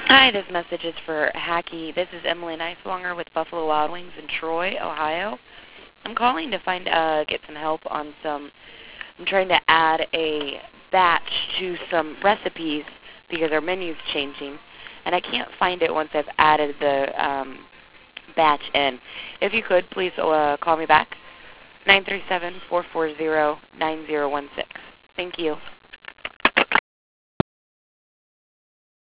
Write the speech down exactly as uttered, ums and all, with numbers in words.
Hi, this message is for Hacky. This is Emily Neiswanger with Buffalo Wild Wings in Troy, Ohio. I'm calling to find uh, get some help on some. I'm trying to add a batch to some recipes because our menu's changing, and I can't find it once I've added the um, batch in. If you could, please uh, call me back, nine three seven, four four zero, nine zero one six. Thank you.